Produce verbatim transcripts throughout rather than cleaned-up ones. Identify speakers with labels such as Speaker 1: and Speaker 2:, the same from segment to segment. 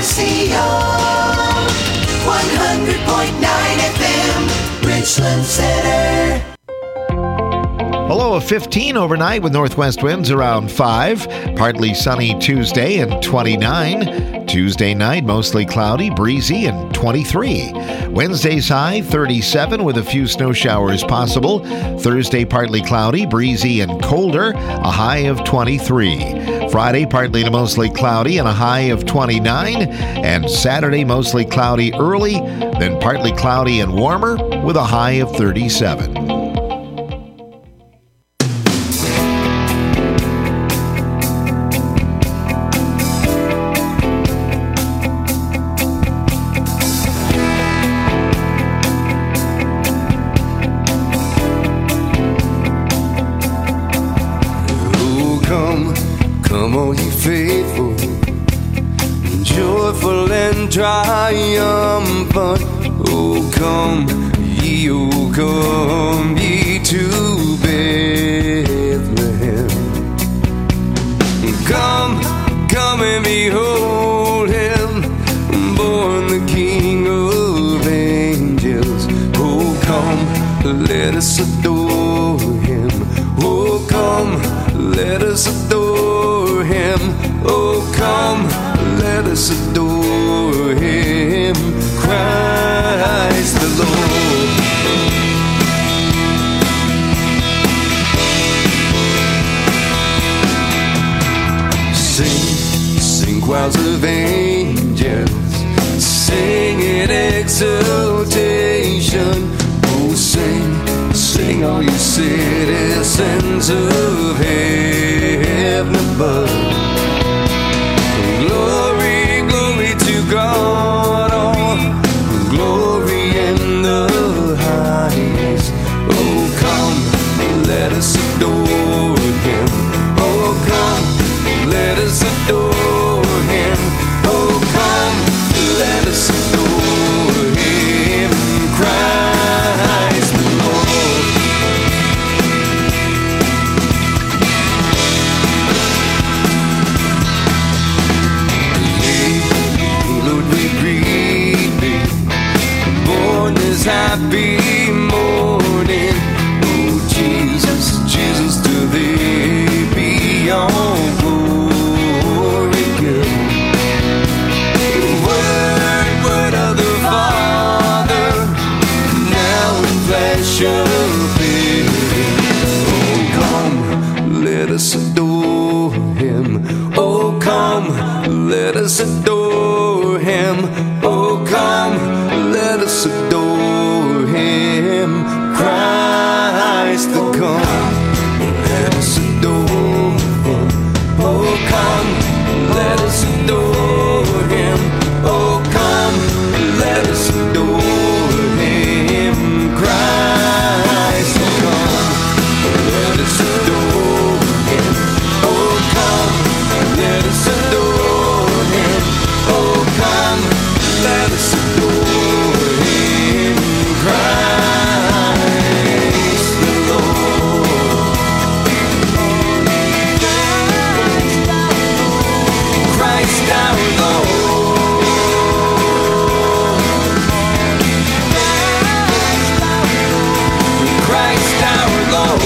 Speaker 1: R C O, one hundred point nine F M, Richland Center.
Speaker 2: A low of fifteen overnight with northwest winds around five. Partly sunny Tuesday and twenty-nine. Tuesday night mostly cloudy, breezy and twenty-three. Wednesday's high thirty-seven with a few snow showers possible. Thursday partly cloudy, breezy and colder, a high of twenty-three. Friday partly to mostly cloudy and a high of twenty-nine. And Saturday mostly cloudy early, then partly cloudy and warmer with a high of thirty-seven.
Speaker 3: Triumphant, oh come, ye, oh come, ye to Bethlehem. Come, come and behold him, born the King of angels. Oh come, let us adore him. Oh come, let us adore him. Oh come, let us adore him, Christ the Lord. Sing, sing choirs of angels, sing in exultation. Oh, sing, sing all you citizens of heaven above. Glory, glory to God, all glory in the highest. Oh, come, let us adore him. Oh, come, let us adore him. Oh, come, let us adore him, Christ the Lord. Happy morning, oh Jesus, Jesus, to thee be all glory good. Word, word of the Father, now in flesh appearing. Oh come, let us adore him. Oh come, let us adore him. Oh come, let us adore him, Christ the come, let us adore him. Oh come, let us adore him. Oh come, let us adore him, Christ the come, let us adore him. Oh come, let us adore him. Oh come, let us adore him, Christ the Lord. Christ our Lord. Christ our Lord.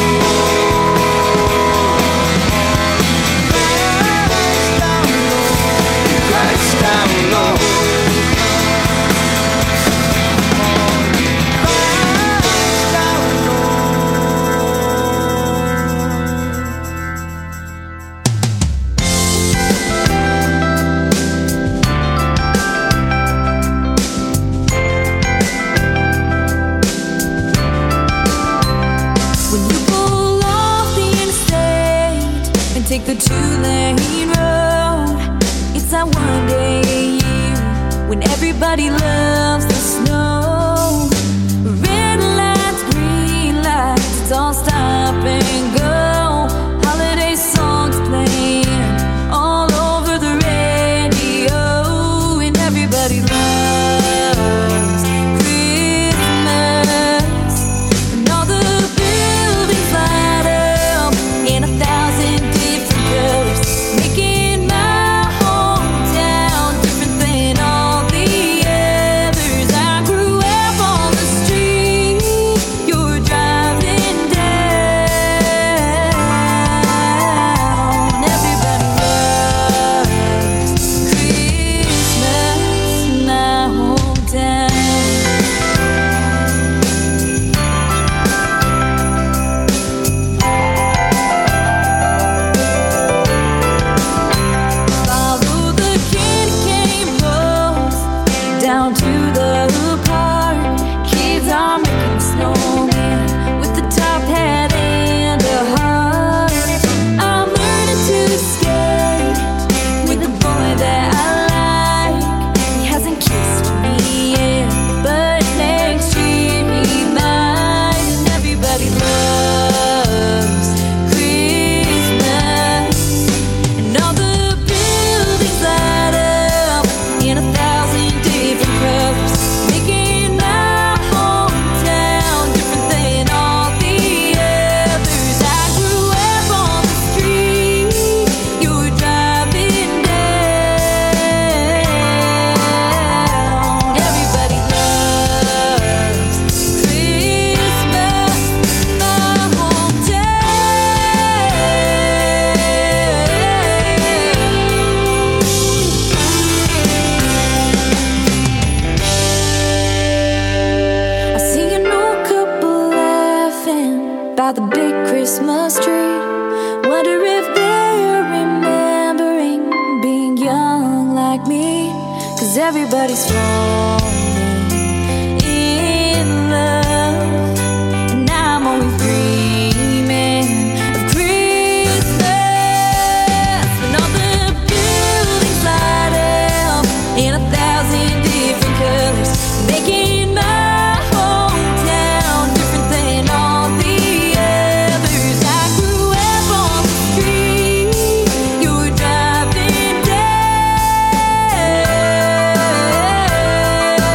Speaker 3: Christ our Lord.
Speaker 4: Take the two-lane road. It's that one day a year when everybody loves the snow. Red lights, green lights, it's all stop and go. Holiday songs playing all over the radio, and everybody loves Christmas. And all the buildings light up in a thousand different colors, making my hometown different everybody's falling in love, and I'm always dreaming of Christmas when all the buildings light up in a thousand different colors, making my hometown different than all the others. I grew up on the street you were driving down.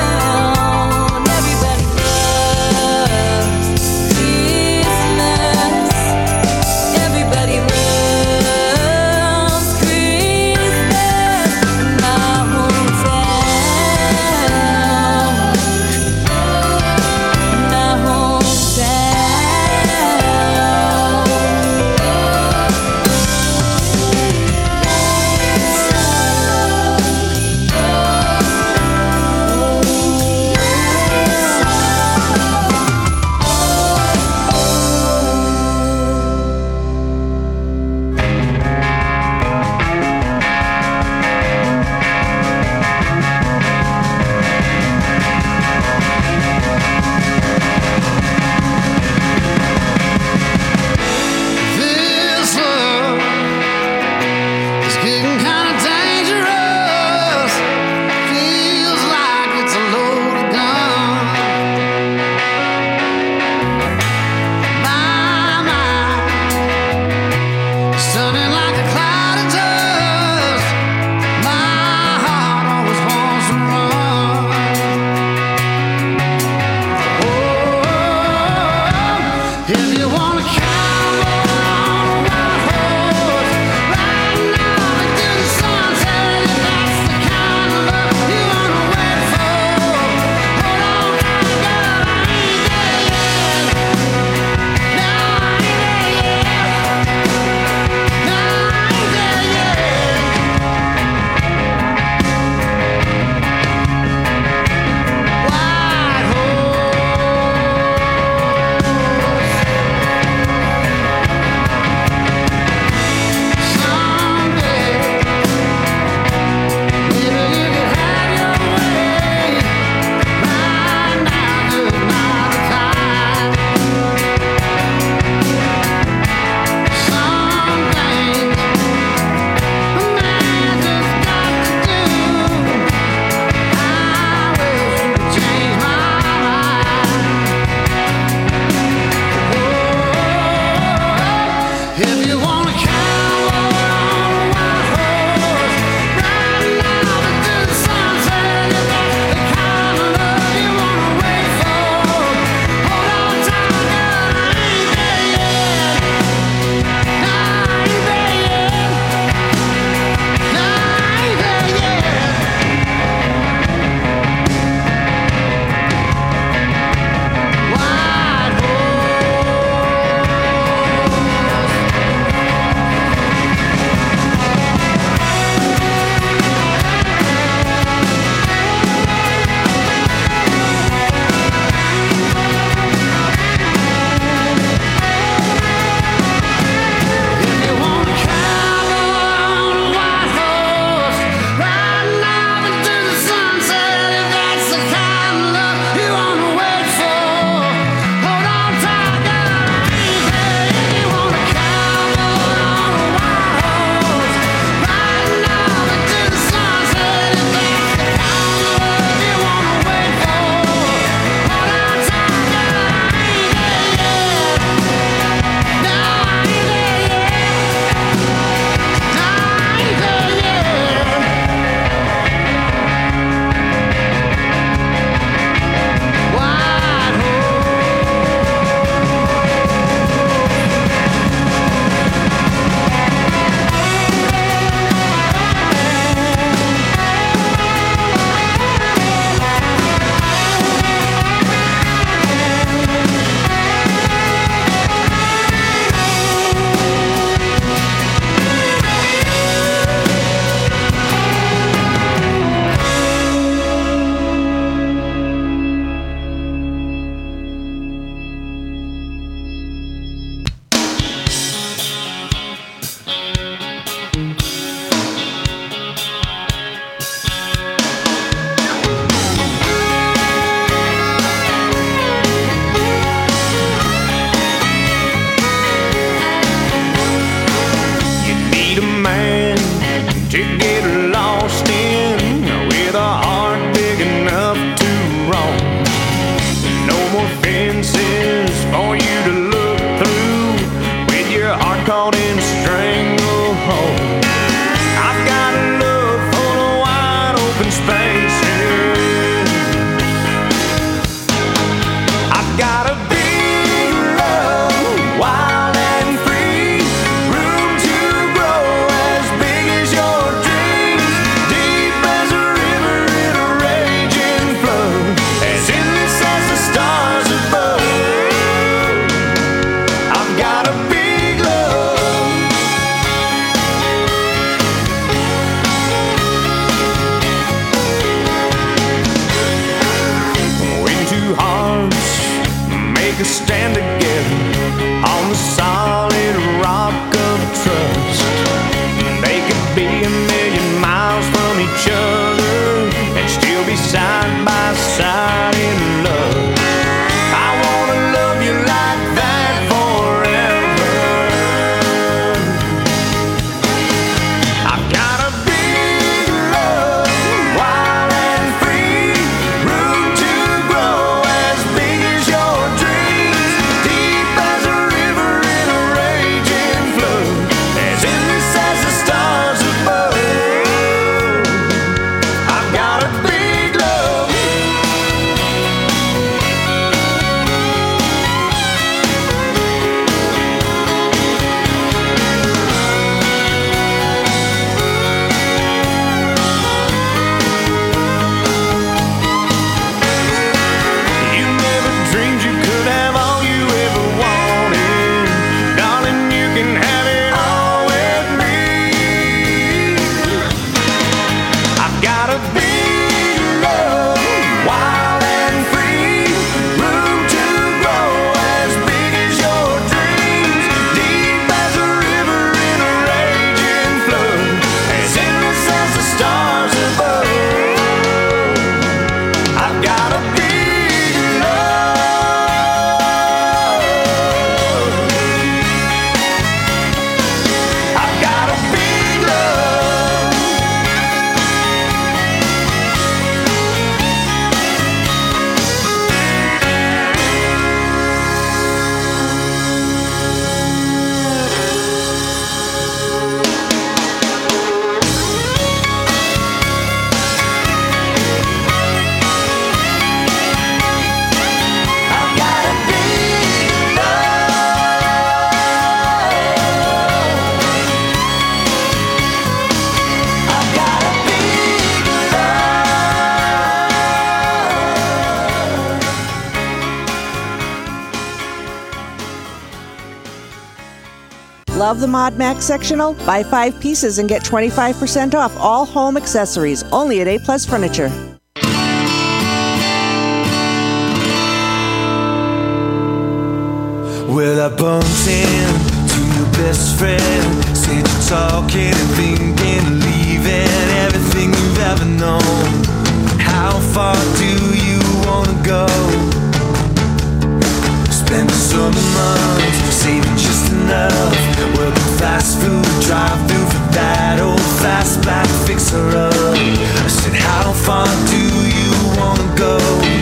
Speaker 5: Love the Mod Max sectional? Buy five pieces and get twenty-five percent off all home accessories. Only at A Plus Furniture.
Speaker 3: Well, I bumped into your best friend. Said you're talking and thinking, leaving everything you've ever known. How far do you wanna go? Spend the summer months saving just enough. Working fast food, drive through for that old fast black fixer-up. I said, how far do you wanna go?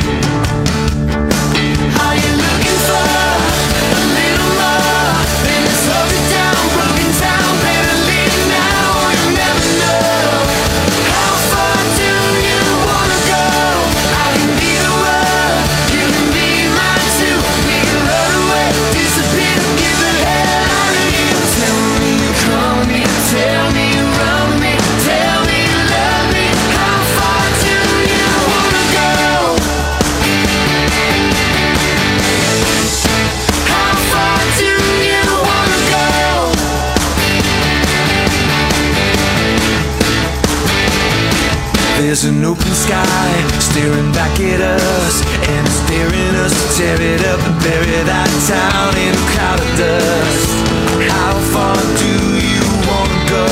Speaker 3: Are you looking for a little more than this broken down, broken down, better leave now or you'll never know. How far do you wanna go? I can be the one, you can be mine too. We can run away, disappear, get the hell out of here. Tell me you call me, tell me you run me, tell me you love me. How far do you wanna go? How far do you wanna go? There's an open sky staring back at us, and it's daring us to tear it up and bury that town in a cloud of dust. How far do you wanna go?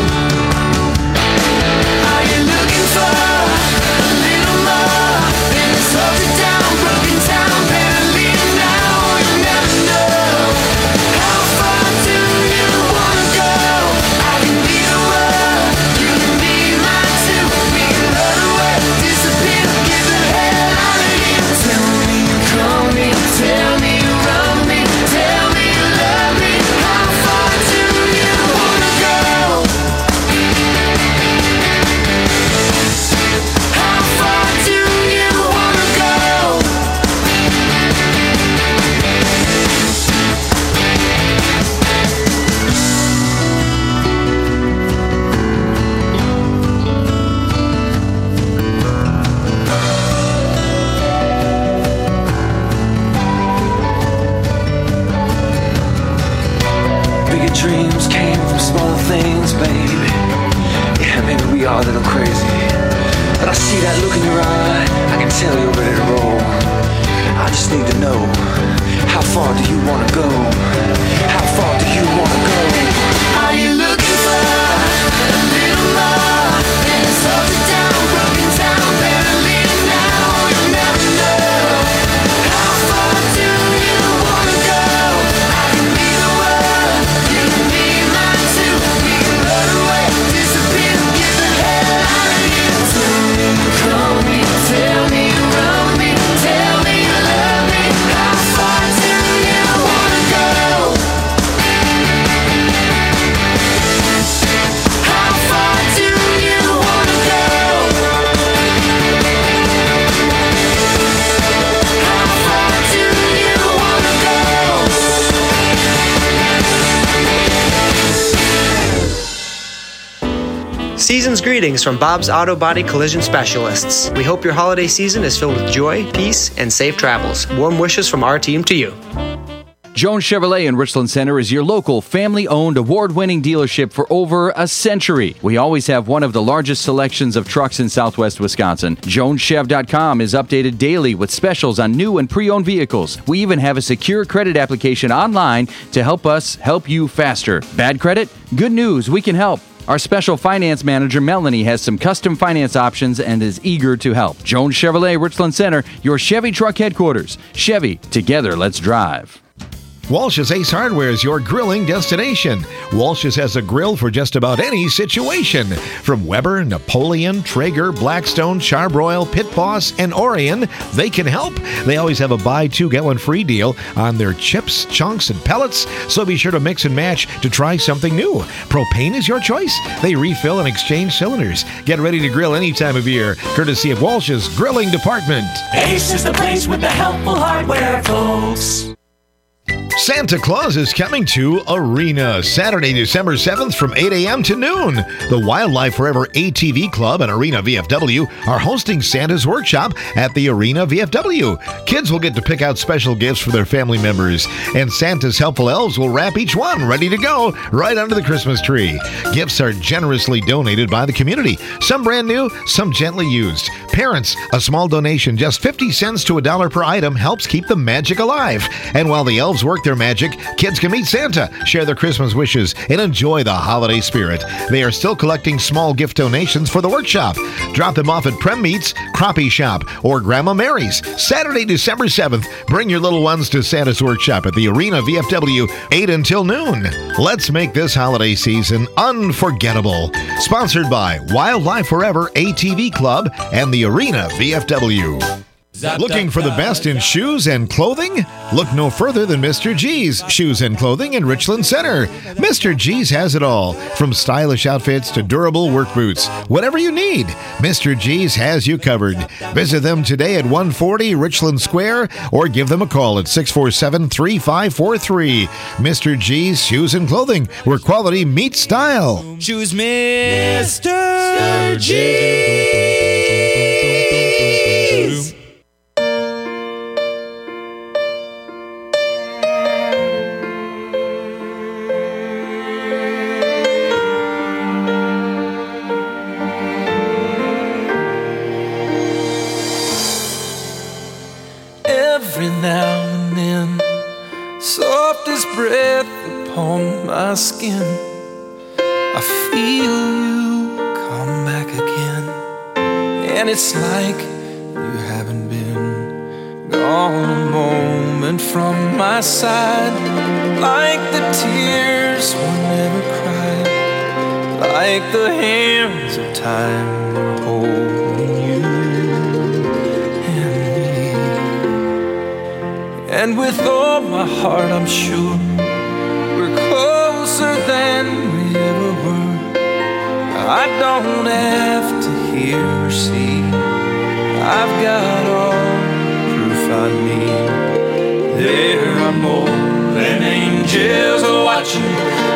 Speaker 3: Are you looking for a little more than this broken down, broken town, better leave now or you'll never know. How far do you wanna go? I can be the one, you can be mine too. We can run away, disappear, get the hell out of here. Tell me you call me, tell me you run me, tell me you love me. How far do you wanna go? How far do you wanna go? Bigger dreams came from smaller things, baby. Yeah, maybe we are a little crazy, but I see that look in your eye, I can tell you're ready to roll. I just need to know, how far do you wanna go? How far do you wanna go? Are you looking for a little more than this broken down, broken down, better leave now or you'll never know. How far do you wanna go? I can be the one, you can be mine too. We can run away, disappear, get the hell out of here. Tell me you call me, tell me you run me, tell me you love me. How far do you wanna go? How far do you wanna go? How far do you wanna go?
Speaker 6: Season's greetings from Bob's Auto Body Collision Specialists. We hope your holiday season is filled with joy, peace, and safe travels. Warm wishes from our team to you.
Speaker 7: Jones Chevrolet in Richland Center is your local family-owned award-winning dealership for over a century. We always have one of the largest selections of trucks in southwest Wisconsin. Jones Chev dot com is updated daily with specials on new and pre-owned vehicles. We even have a secure credit application online to help us help you faster. Bad credit? Good news, we can help. Our special finance manager, Melanie, has some custom finance options and is eager to help. Jones Chevrolet, Richland Center, your Chevy truck headquarters. Chevy, together, let's drive.
Speaker 2: Walsh's Ace Hardware is your grilling destination. Walsh's has a grill for just about any situation. From Weber, Napoleon, Traeger, Blackstone, Charbroil, Pit Boss, and Orion, they can help. They always have a buy two, get one free deal on their chips, chunks, and pellets, so be sure to mix and match to try something new. Propane is your choice. They refill and exchange cylinders. Get ready to grill any time of year, courtesy of Walsh's Grilling Department.
Speaker 1: Ace is the place with the helpful hardware, folks.
Speaker 2: Santa Claus is coming to Arena Saturday, December seventh from eight a.m. to noon. The Wildlife Forever A T V Club and Arena V F W are hosting Santa's Workshop at the Arena V F W. Kids will get to pick out special gifts for their family members, and Santa's helpful elves will wrap each one ready to go right under the Christmas tree. Gifts are generously donated by the community, some brand new, some gently used. Parents, a small donation, just fifty cents to a dollar per item, helps keep the magic alive. And while the elves work their magic, kids can meet Santa, share their Christmas wishes, and enjoy the holiday spirit. They are still collecting small gift donations for the workshop. Drop them off at Prem Meats, Crappie Shop, or Grandma Mary's. Saturday, December seventh, bring your little ones to Santa's Workshop at the Arena V F W, eight until noon. Let's make this holiday season unforgettable. Sponsored by Wildlife Forever A T V Club and the Arena V F W. Looking for the best in shoes and clothing? Look no further than Mister G's Shoes and Clothing in Richland Center. Mister G's has it all, from stylish outfits to durable work boots. Whatever you need, Mister G's has you covered. Visit them today at one forty Richland Square or give them a call at six four seven, three five four three. Mister G's Shoes and Clothing, where quality meets style.
Speaker 8: Choose Mister G's.
Speaker 3: Every now and then, softest breath upon my skin, I feel you come back again. And it's like you haven't been gone a moment from my side. Like the tears were never cried, like the hands of time were holding you. And with all my heart I'm sure we're closer than we ever were. I don't have to hear or see, I've got all the proof I need. There are more than angels watching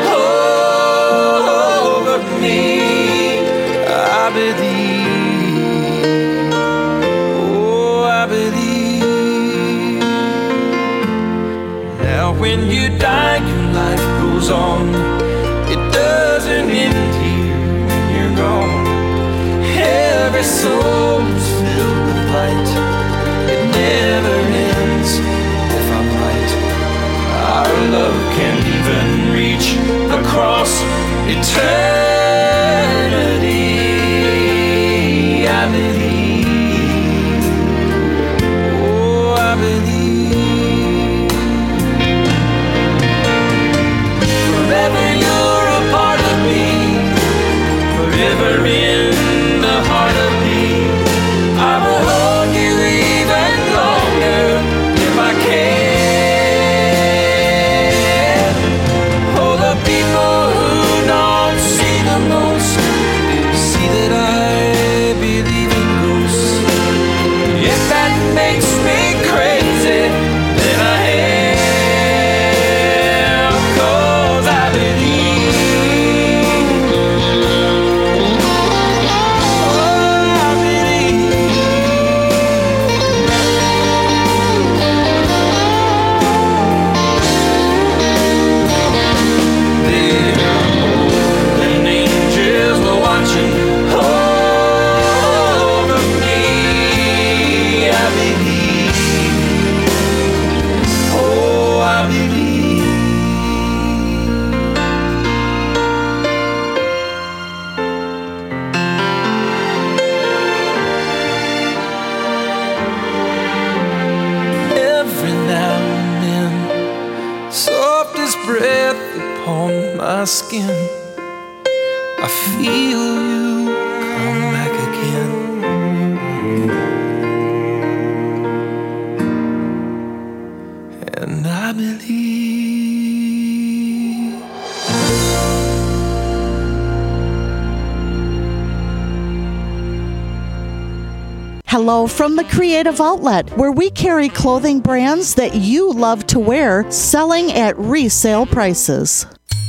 Speaker 3: over me. I believe, oh I believe. When you die, your life goes on. It doesn't end here when you're gone. Every soul's filled with light. It never ends if I'm right. Our love can't even reach across eternity. I believe, oh I believe. Forever you're a part of me, forever in the heart of me. I will hold you even longer if I can. Oh, the people who don't see the most see that I believe in ghosts. If that makes me crazy, then I am. My skin, I feel you come back again. And I believe.
Speaker 8: Hello from the Creative Outlet, where we carry clothing brands that you love to wear, selling at resale prices.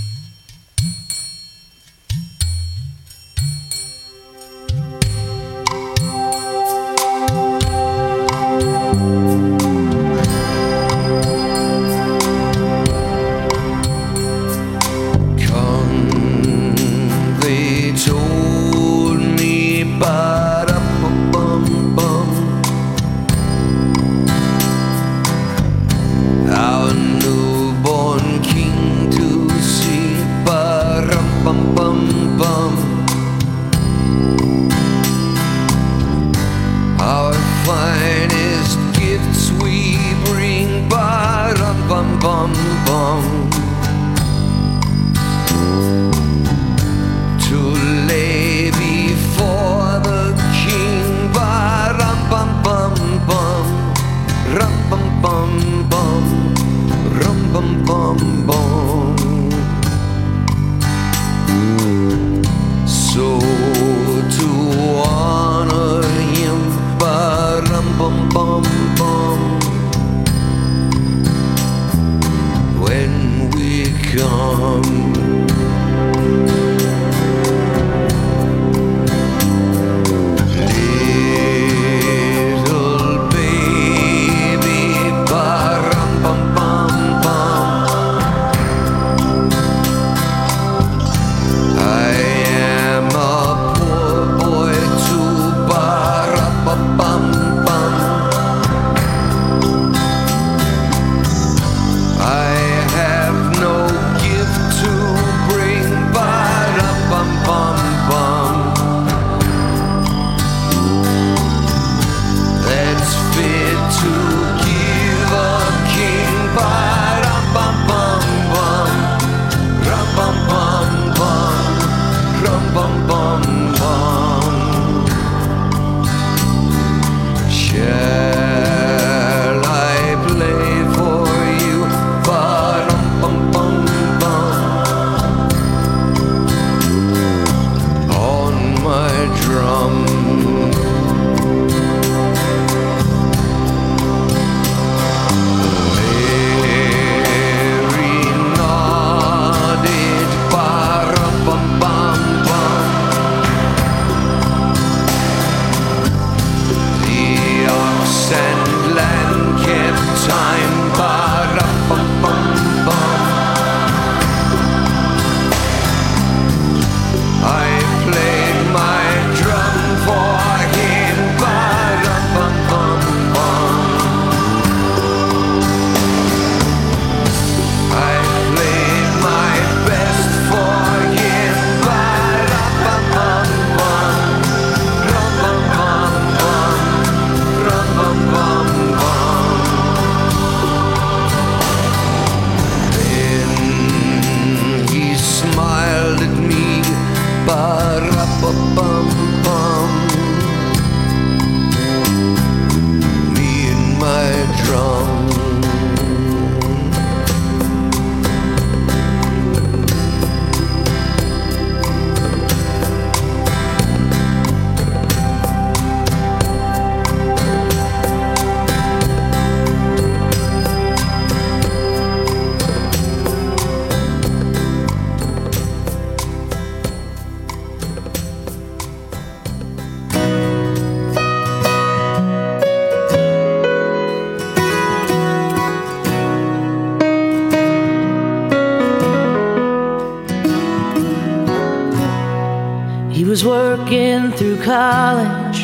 Speaker 9: was working through college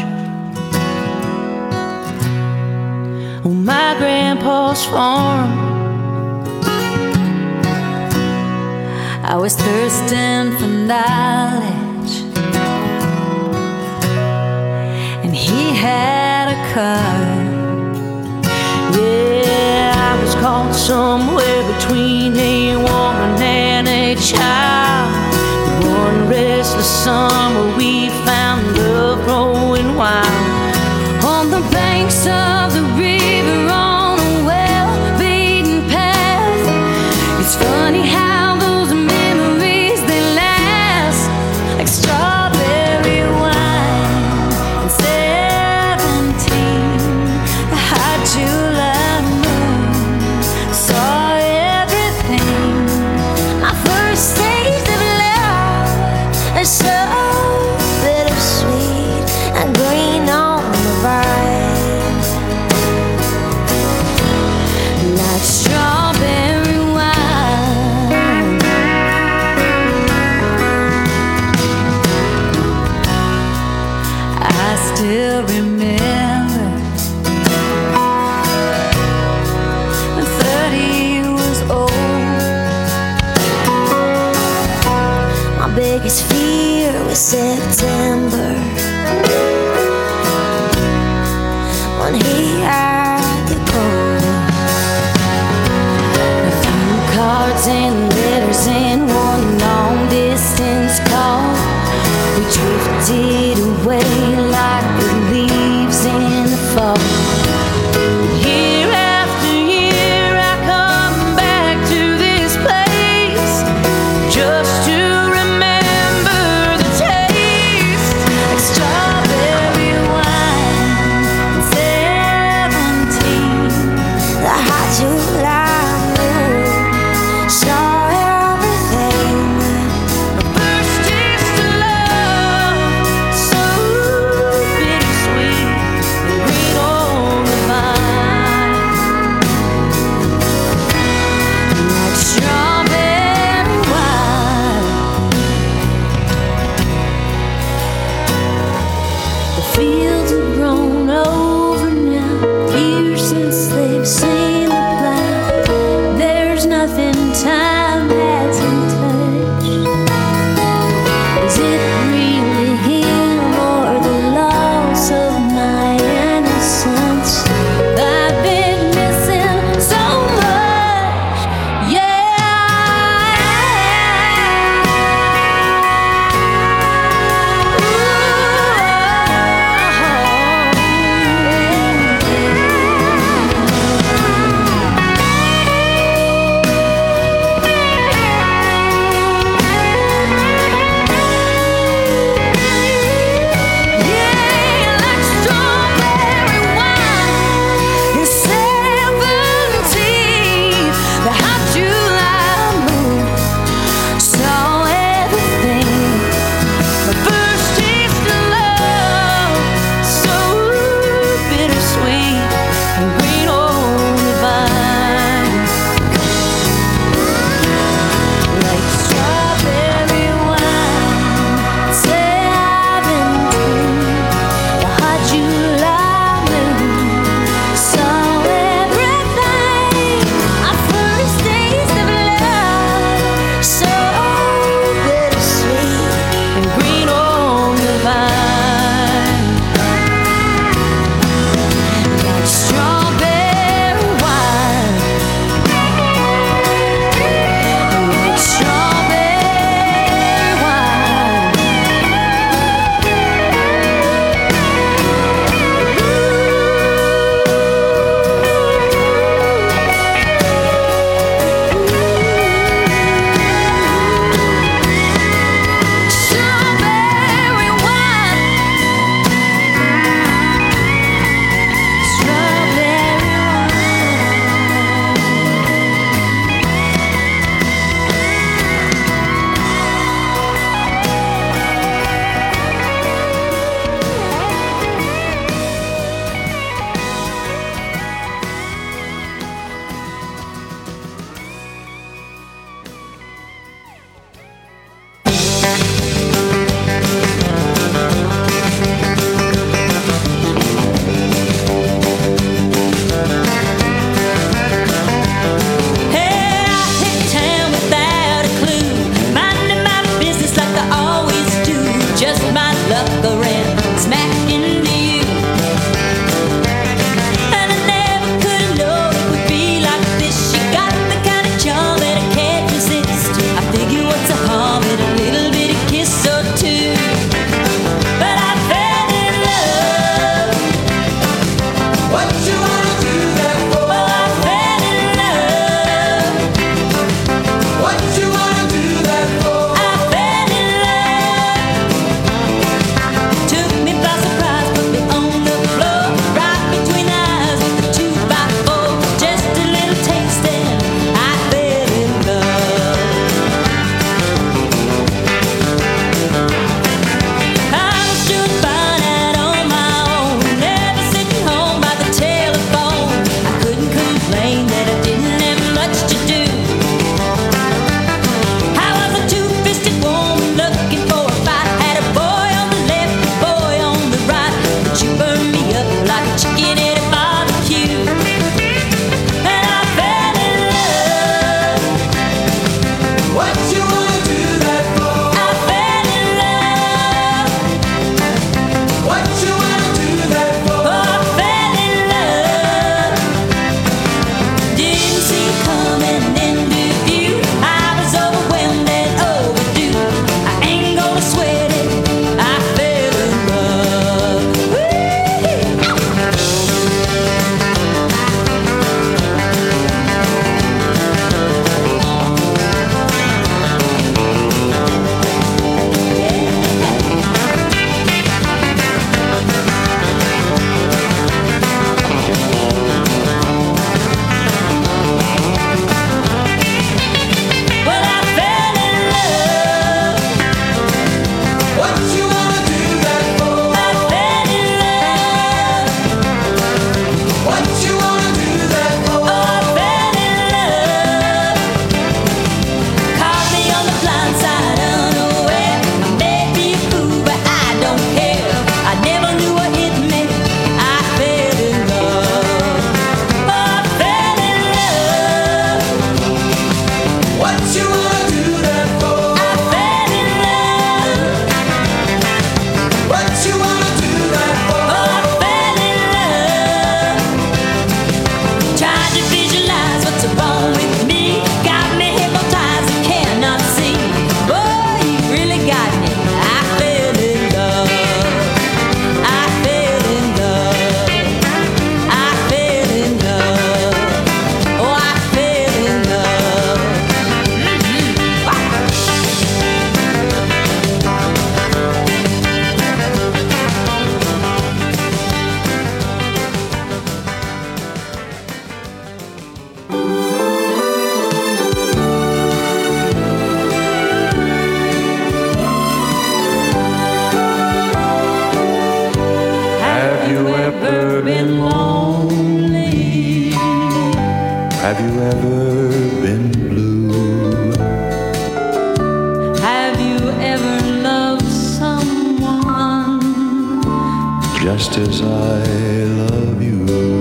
Speaker 9: on my grandpa's farm. I was thirsting for knowledge, and he had a car. Yeah, I was caught somewhere between a woman and a child. One restless summer we found love growing wild on the banks of the river on a well-beaten path. It's funny how those memories, they last like strawberry wine and seven
Speaker 4: biggest fear was September, when he had the cold. Phone cards and letters and one long distance call. We drifted away like the leaves in the fall. Year after year I come back to this place just to remember the taste, like strawberry
Speaker 9: ever loved someone
Speaker 3: just as I love you.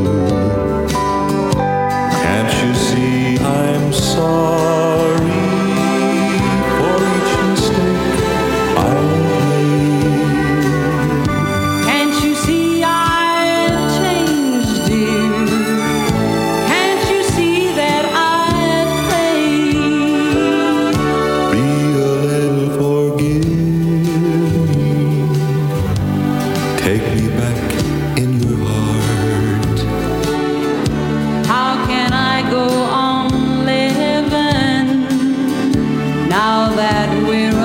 Speaker 3: Can't you see I'm sorry for each mistake I've made?
Speaker 9: Can't you see I've changed, dear? Can't you see that I've prayed?
Speaker 3: Be a little forgive me. Take me back in your heart.
Speaker 9: How can I go on living now that we're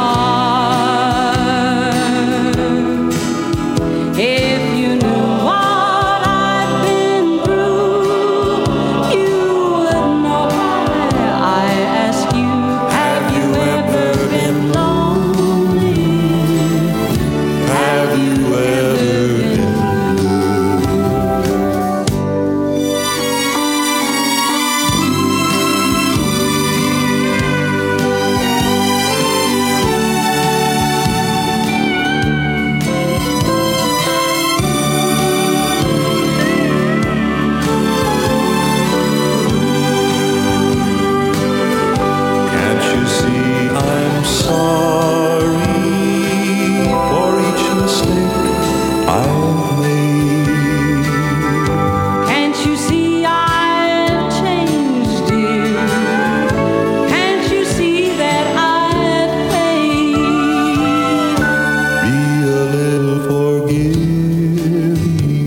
Speaker 9: apart? If you knew what I've been through, you would know why I ask you, have you ever been lonely?
Speaker 3: Have you ever been Can't you see I'm sorry for each mistake I've made?
Speaker 9: Can't you see I've changed, dear? Can't you see that I've paid?
Speaker 3: Be a little forgive me.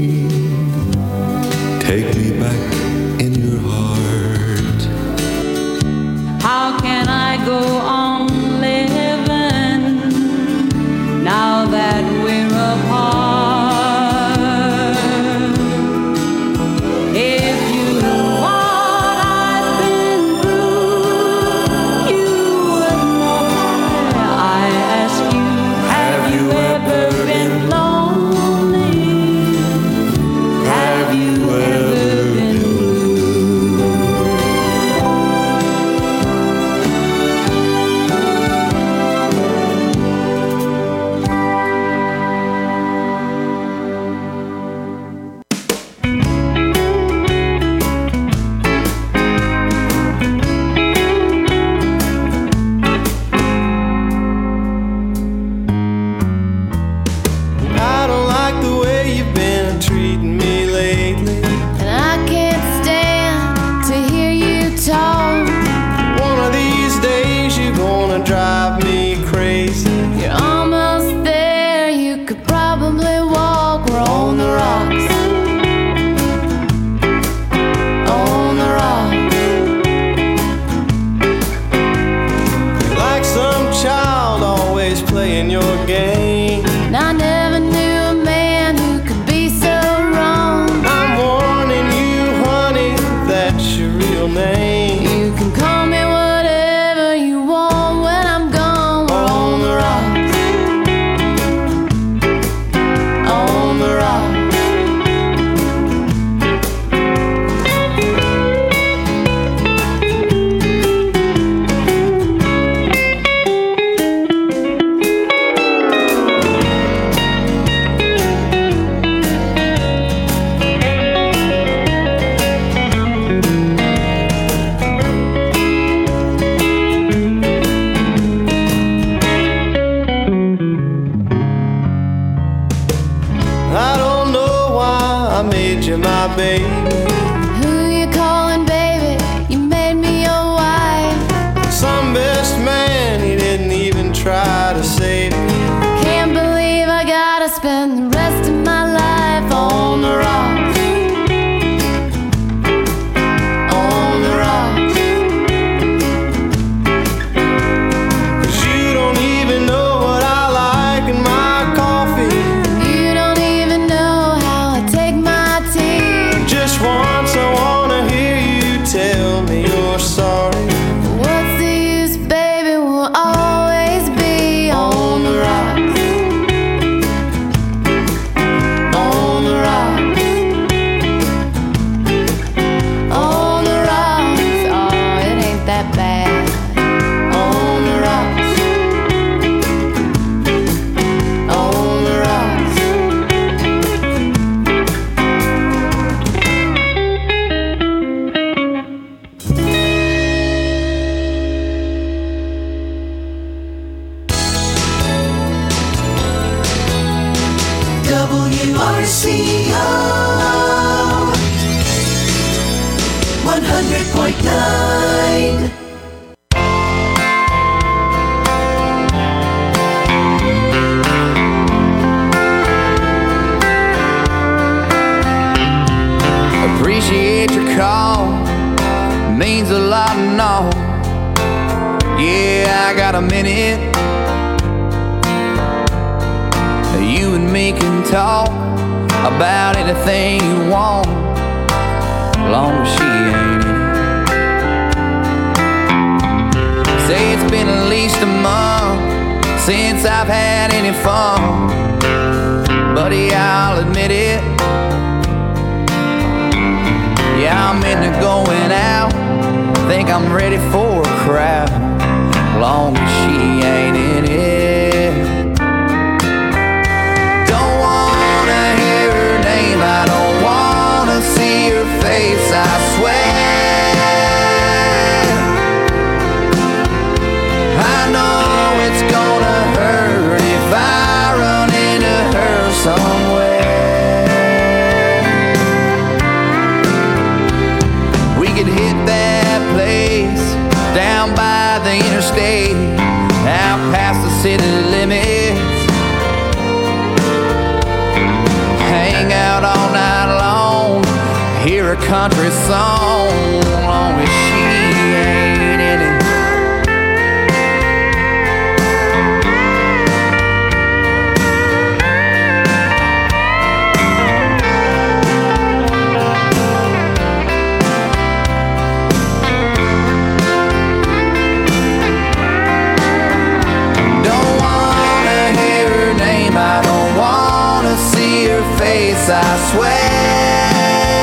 Speaker 3: Take me back in your heart.
Speaker 9: How can I go on living now that we're apart? If you knew what I've been through, you would know why I ask you, have you ever been lonely? Have you ever been blue?
Speaker 10: I don't like the way you've been treating me lately.
Speaker 4: And I can't stand to hear you talk.
Speaker 10: One of these days you're gonna drive me crazy.
Speaker 4: You're almost there, you could probably walk. We're on the rocks. On the rocks.
Speaker 10: Like some child always playing your game.
Speaker 4: And I never knew a man who could be so wrong.
Speaker 10: I'm warning you, honey, that's your real name.
Speaker 4: You can call me whatever you want when I'm gone. We're on the rocks. On the rocks.
Speaker 10: I don't know why I made you my baby.
Speaker 4: Who you calling, baby? You made me your wife.
Speaker 10: Some best man, he didn't even try to save me.
Speaker 4: Can't believe I gotta spend the rest of my life on the rocks. On the rocks.
Speaker 10: 'Cause you don't even know what I like in my coffee.
Speaker 4: You don't even know how I take my tea.
Speaker 10: Just one
Speaker 1: R C O one hundred point nine.
Speaker 11: Appreciate your call, means a lot and all. Yeah, I got a minute. You and me can talk about anything you want, long as she ain't in it. Say it's been at least a month since I've had any fun, buddy, I'll admit it. Yeah, I'm into going out, think I'm ready for a crowd, long as she ain't in it. Don't wanna hear her name, I don't wanna see her face, I swear. I know it's gonna hurt if I run into her somewhere. Hit that place down by the interstate, out past the city limits. Hang out all night long, hear a country song, long as she ain't in it. Face, I swear.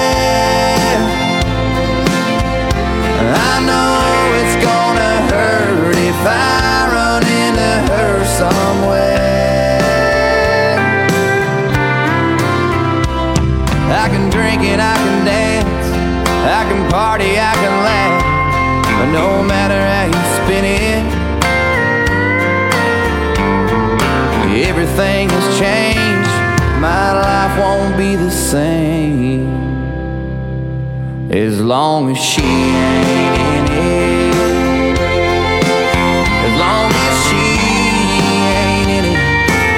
Speaker 11: I know it's gonna hurt if I run into her somewhere. I can drink and I can dance, I can party, I can laugh, but no matter how you spin it, everything has changed. My life won't be the same as long as she ain't in it. As long as she ain't in it.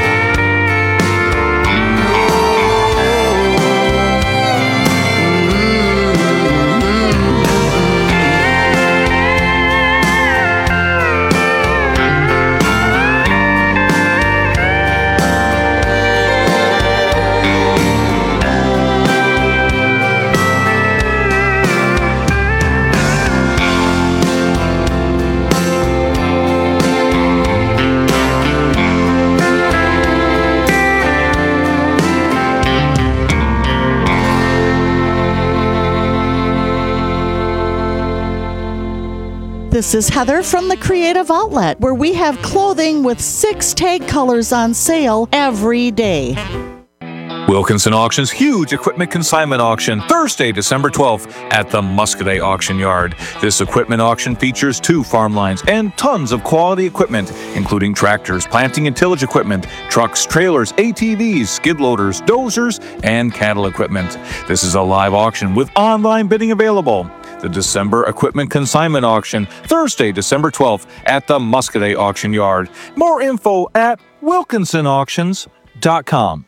Speaker 8: This is Heather from the Creative Outlet, where we have clothing with six tag colors on sale every day.
Speaker 12: Wilkinson Auction's huge equipment consignment auction, Thursday, December twelfth at the Muscadet Auction Yard. This equipment auction features two farm lines and tons of quality equipment, including tractors, planting and tillage equipment, trucks, trailers, A T Vs, skid loaders, dozers, and cattle equipment. This is a live auction with online bidding available. The December Equipment Consignment Auction, Thursday, December twelfth at the Muscadet Auction Yard. More info at wilkinson auctions dot com.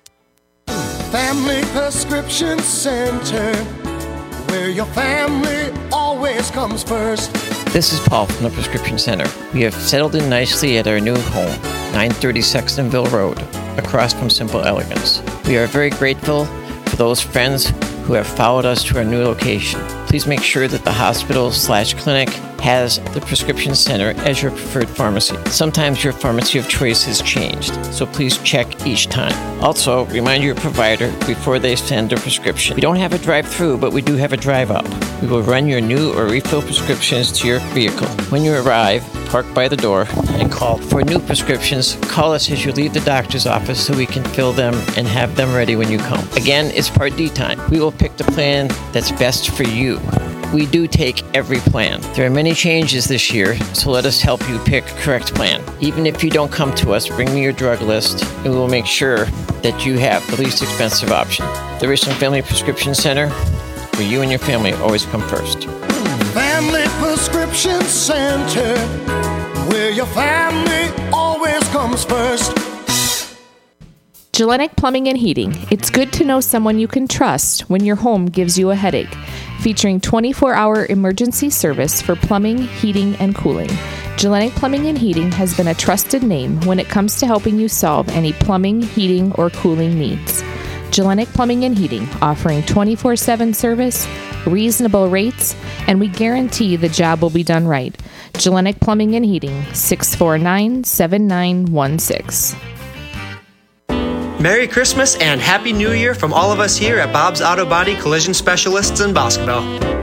Speaker 10: Family Prescription Center, where your family always comes first.
Speaker 13: This is Paul from the Prescription Center. We have settled in nicely at our new home, nine thirty Sextonville Road, across from Simple Elegance. We are very grateful for those friends who have followed us to our new location. Please make sure that the hospital slash clinic has the Prescription Center as your preferred pharmacy. Sometimes your pharmacy of choice has changed, so please check each time. Also, remind your provider before they send a prescription. We don't have a drive-through, but we do have a drive-up. We will run your new or refill prescriptions to your vehicle. When you arrive, park by the door and call. For new prescriptions, call us as you leave the doctor's office so we can fill them and have them ready when you come. Again, it's Part D time. We will pick the plan that's best for you. we do take every plan. There are many changes this year, so let us help you pick a correct plan. Even if you don't come to us, bring me your drug list, and we will make sure that you have the least expensive option. The Richland Family Prescription Center, where you and your family always come first.
Speaker 10: Family Prescription Center, where your family always comes first.
Speaker 14: Gellenic Plumbing and Heating. It's good to know someone you can trust when your home gives you a headache. Featuring twenty-four hour emergency service for plumbing, heating, and cooling. Gellenic Plumbing and Heating has been a trusted name when it comes to helping you solve any plumbing, heating, or cooling needs. Gellenic Plumbing and Heating, offering twenty-four seven service, reasonable rates, and we guarantee the job will be done right. Gellenic Plumbing and Heating, six four nine, seven nine one six.
Speaker 6: Merry Christmas and Happy New Year from all of us here at Bob's Auto Body Collision Specialists in Boscoville.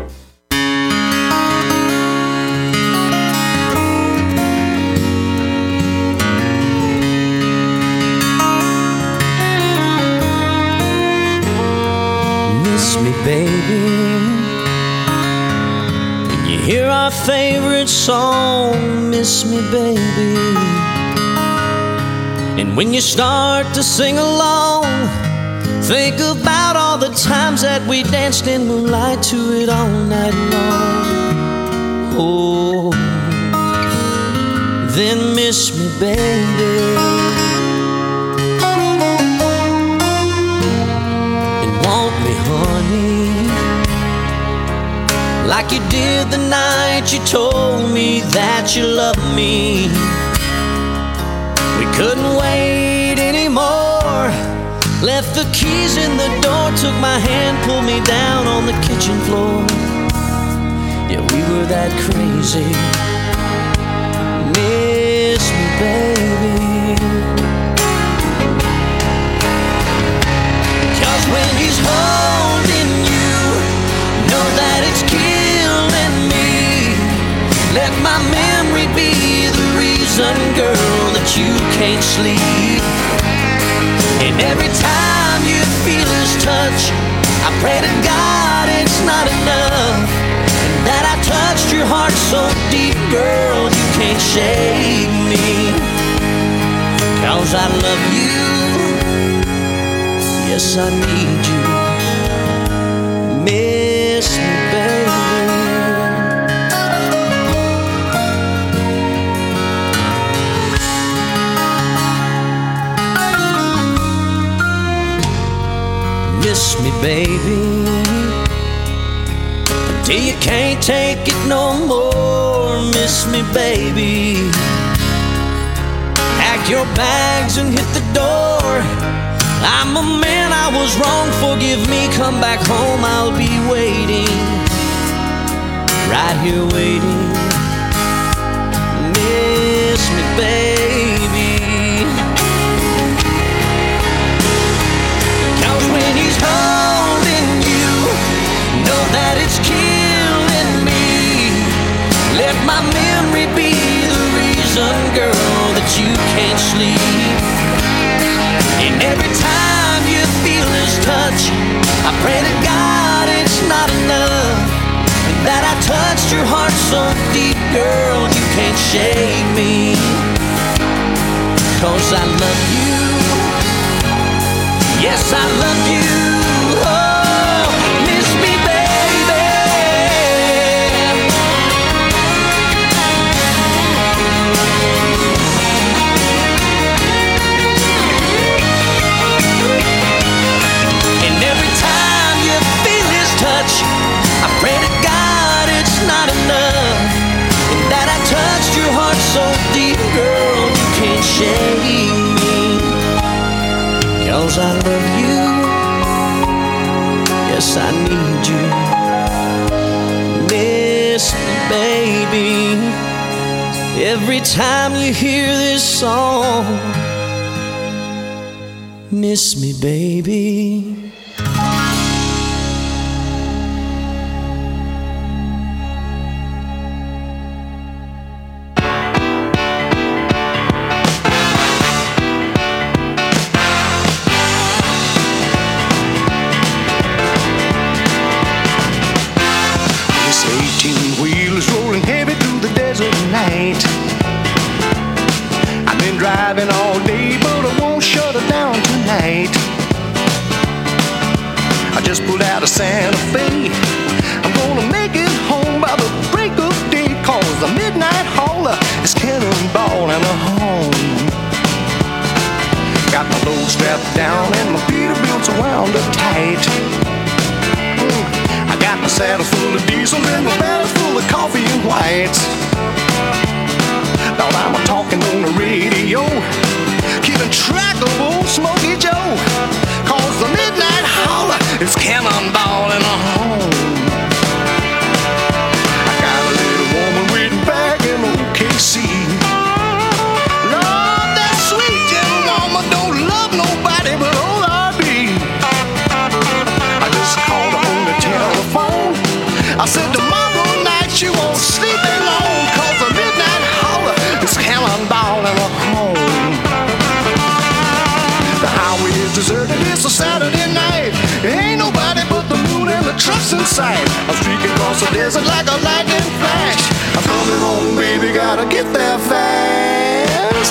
Speaker 9: Miss me, baby. When you hear our favorite song, miss me, baby. And when you start to sing along, think about all the times that we danced in moonlight to it all night long. Oh, then miss me, baby. And want me, honey, like you did the night you told me that you loved me. We couldn't wait anymore. Left the keys in the door, took my hand, pulled me down on the kitchen floor. Yeah, we were that crazy. Miss me, baby. Cause when he's holding you, know that it's killing me. Let my memory be the reason, girl, that you can't sleep. And every time you feel his touch, I pray to God it's not enough, and that I touched your heart so deep, girl, you can't shake me. Cause I love you, yes I need you. Miss me, baby. Miss me, baby, until you can't take it no more. Miss me, baby. Pack your bags and hit the door. I'm a man, I was wrong, forgive me. Come back home, I'll be waiting, right here waiting. Miss me, baby. When he's holding you, know that it's killing me. Let my memory be the reason, girl, that you can't sleep. And every time you feel his touch, I pray to God it's not enough, and that I touched your heart so deep, girl, you can't shake me. Cause I love you, yes, I love you. Oh, miss me, baby. And every time you feel his touch, I pray to God it's not enough, and that I touched your heart so deep, girl, you can't shake me. Cause I love you, yes I need you. Miss me, baby. Every time you hear this song, miss me, baby.
Speaker 10: I just pulled out of Santa Fe. I'm gonna make it home by the break of day, cause the midnight hauler is cannonball and a home. Got my load strapped down and my Peterbilt's wound up tight. Mm. I got my saddle full of diesel and my belly full of coffee and whites. Thought I'm talking on the radio, keeping track of old Smokey Joe, cause the midnight hauler is cannonball in a home. I got a little woman waiting back in O K C. Lord, that sweet young woman don't love nobody but old R B. I just called her on the telephone. I said tomorrow night she won't sleep alone, cause the midnight hauler is cannonball in a home. The highway is deserted, it's a Saturday night. There ain't nobody but the moon and the trucks in sight. I'm streaking across the desert like a lightning flash. I'm coming home, baby, gotta get there fast.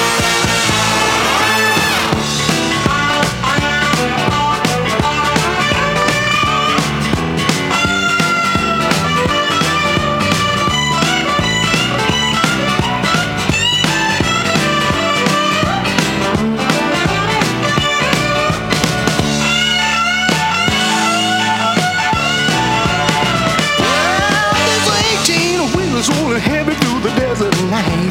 Speaker 10: Rolling heavy through the desert night.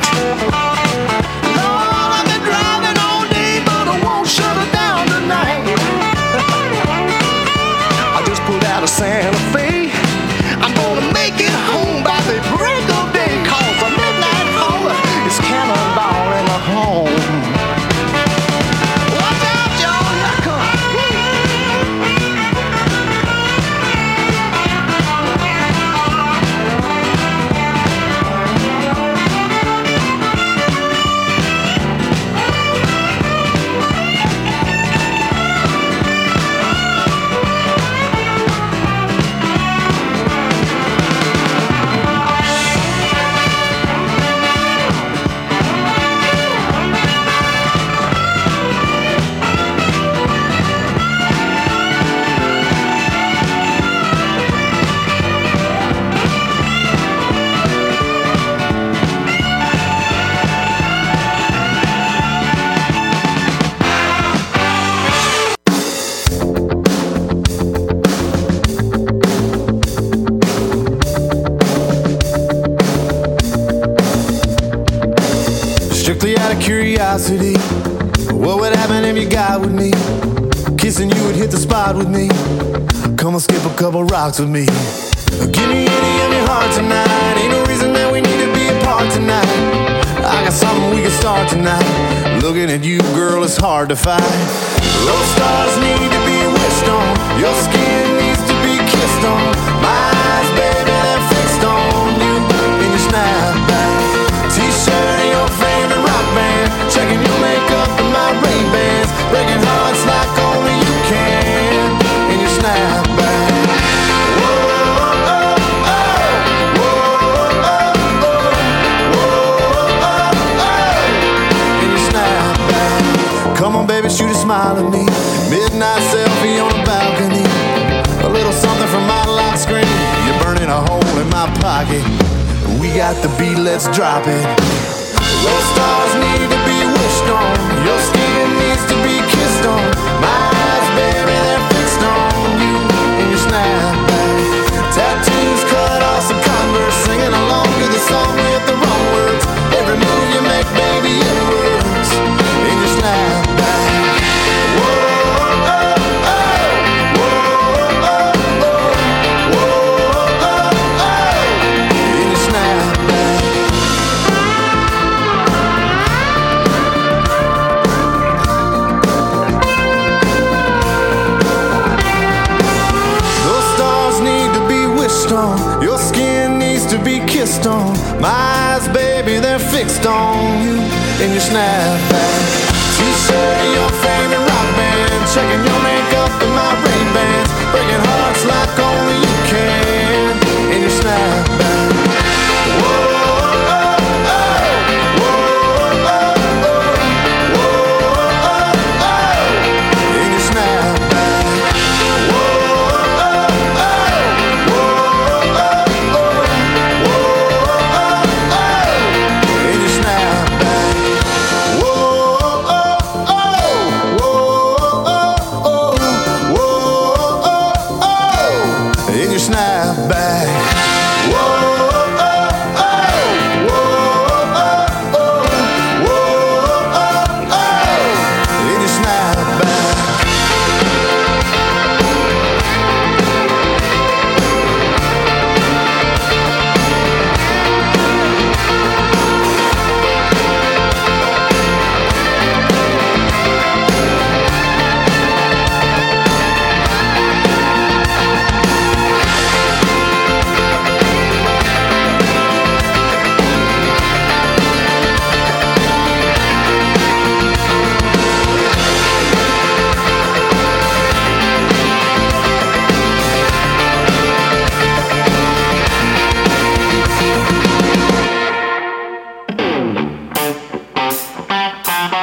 Speaker 10: Lord, I've been driving all day, but I won't shut her down tonight. I just pulled out of Santa Fe. I'm gonna make it home by the break of day, cause the midnight hauler is cannonball in a home. Watch out, y'all, here I come. Strictly out of curiosity, what would happen if you got with me? Kissing you would hit the spot with me. Come and skip a couple rocks with me. Give me any of your heart tonight. Ain't no reason that we need to be apart tonight. I got something we can start tonight. Looking at you, girl, it's hard to find. Those stars need to be wished on. Your skin needs to be kissed on. My eyes, baby, they're fixed on you in your snapback. T-shirt and your favorite rock band. Checking your makeup and my Ray-Bans. Breaking hearts like only you can in your snapback. Come on, baby, shoot a smile at me. Midnight selfie on a balcony. A little something from my lock screen. You're burning a hole in my pocket. We got the beat, let's drop it. Those stars need to be wished on. Your skin needs to be kissed on. My eyes, baby, they're fixed on you in your snapback. Tattoos cut off some Converse. Singing along to the song with the wrong words. Every move you make, baby, it works in your snapback. Your skin needs to be kissed on. My eyes, baby, they're fixed on you in your snapback. T-shirt and your favorite rock band. Checking your makeup and my Ray-Bans. Breaking hearts like only you can in your snapback. Whoa. Whoa.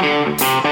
Speaker 1: Thank you.